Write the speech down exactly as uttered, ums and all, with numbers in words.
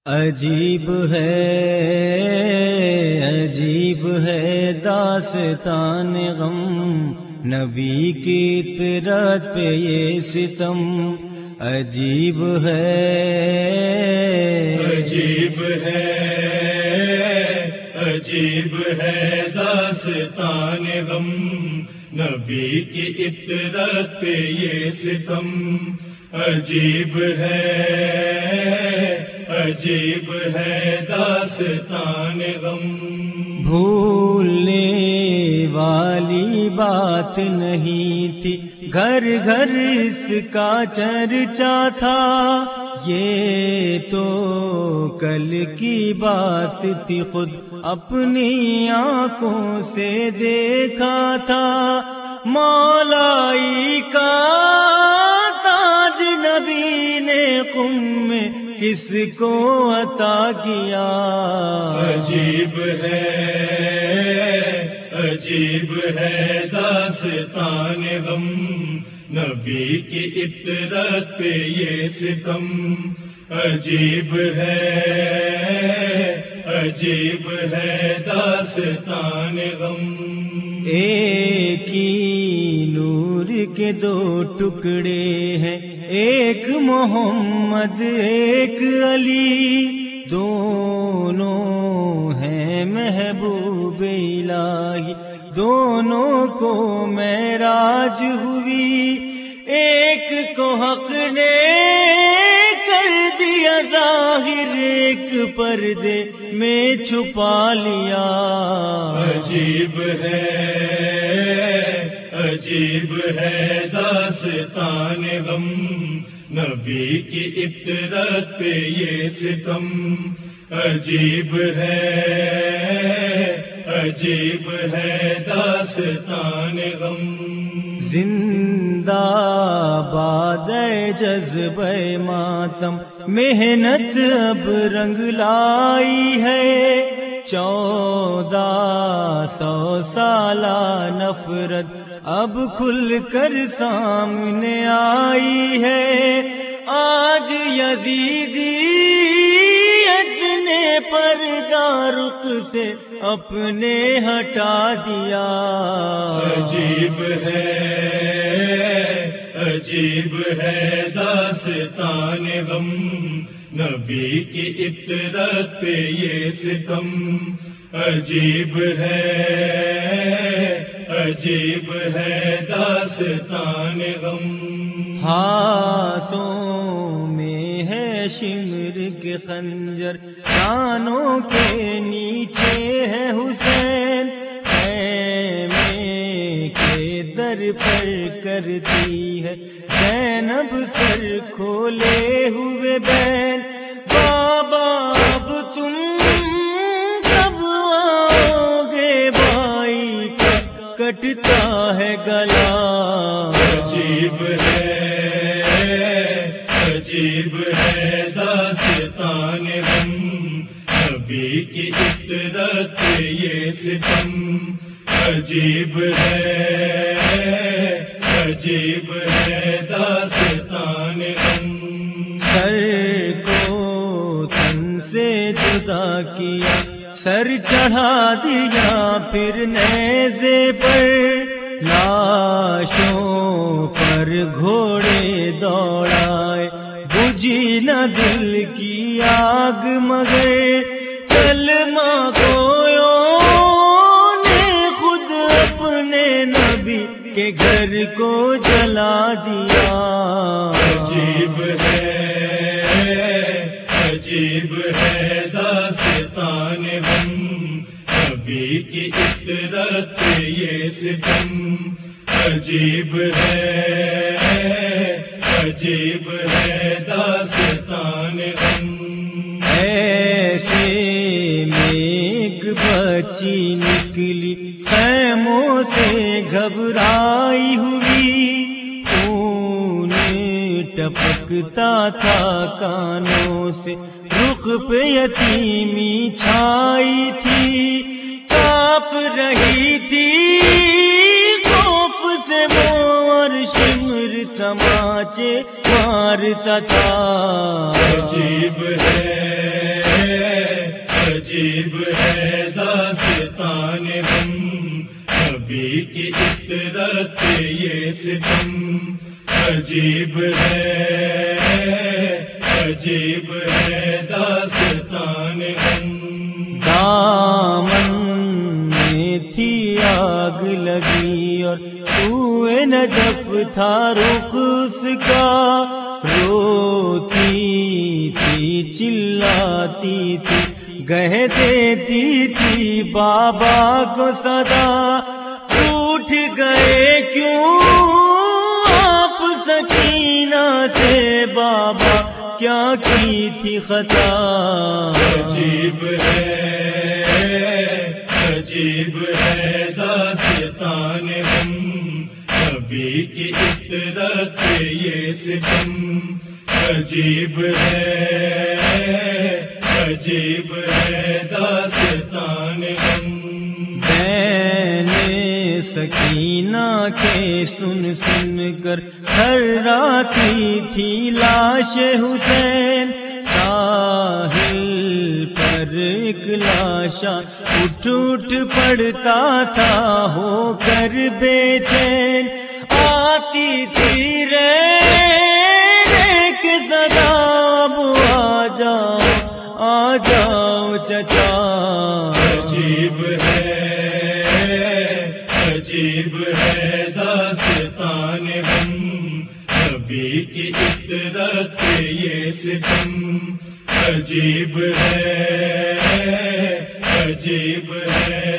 عجیب ہے عجیب ہے داستان غم، نبی کی اطرت پہ یہ ستم عجیب ہے عجیب ہے عجیب ہے داستان غم، نبی کی اطرت پہ یہ ستم عجیب ہے عجیب ہے داستان غم۔ بھولنے والی بات نہیں تھی، گھر گھر اس کا چرچا تھا، یہ تو کل کی بات تھی، خود اپنی آنکھوں سے دیکھا تھا، مولائی کا تاج نبی نے قم میں کس کو عطا کیا۔ عجیب ہے عجیب ہے داستان غم، نبی کی اطرت پہ یہ ستم عجیب ہے عجیب ہے داستان غم۔ ایک ہی نور کے دو ٹکڑے ہیں، ایک محمد ایک علی، دونوں ہیں محبوب الہی، دونوں کو معراج ہوئی، ایک کو حق نے کر دیا ظاہر، ایک پردے میں چھپا لیا۔ عجیب ہے عجیب ہے داستان غم، نبی کی اطرت پہ یہ ستم عجیب ہے عجیب ہے داستان غم۔ زندہ باد جذبہ ماتم، محنت اب رنگ لائی ہے، چودہ سو سالہ نفرت اب کھل کر سامنے آئی ہے، آج یزیدیت نے پردہ رخ سے اپنے ہٹا دیا۔ عجیب ہے عجیب ہے داستان غم، نبی کی اطرت پہ یہ ستم عجیب ہے عجیب ہے داستان غم۔ ہاتھوں میں ہے شمر کے خنجر، کانوں کے نیچے ہے حسین، خیمے کے در پر کرتی ہے زینب سر کھولے ہوئے بین، بابا اب تم کب آؤ گے، بھائی کا کٹتا ہے گلا۔ عجیب ہے عجیب ہے داستان غم، نبی کی اطرت پہ یہ ستم عجیب ہے عجیب ہے داستان غم۔ سر کو تن سے جدا کیا، سر چڑھا دیا پھر نیزے پر، لاشوں پر گھوڑے دوڑائے، بجھی نہ دل کی آگ مگر، کلمہ گویوں نے خود اپنے نبی کے گھر کو جلا دیا۔ عجیب ہے عجیب ہے داستان غم، نبی کی اطرت پہ یہ ستم عجیب ہے عجیب ہے داستان غم۔ ایسے میں ایک بچی نکلی خیموں سے گھبرائی ہوئی، خون ٹپکتا تھا کانوں سے، رخ پہ یتیمی چھائی تھی، کانپ رہی تھی خوف سے مور، شمر تماچے مارتا تھا۔ عجیب ہے عجیب ہے داستان غم، نبی کی عطرت یہ ستم، عجیب ہے عجیب ہے داستان غم۔ دامن میں تھی آگ لگی اور کوئے نجف تھا رخ اس کا، روتی تھی چلاتی تھی گہ دیتی تھی بابا کو صدا، ٹوٹ گئے کیوں آپ سکینہ سے بابا، کیا کی تھی خطا؟ عجیب ہے عجیب ہے داستان غم، نبی کی عطرت یہ ستم، عجیب ہے عجیب ہے داستان غم۔ میں نے سکینہ کے سن سن کر تھراتی تھی لاش حسین، ساحل پر ایک لاشا اٹھ اٹھ پڑتا تھا ہو کر بے چین، آتی تھی ریک صدا، اب آ جاؤ آ جاؤ چچا۔ عجیب ہے عجیب ہے داستان غم، نبی کی عطرت یہ ستم، عجیب ہے عجیب ہے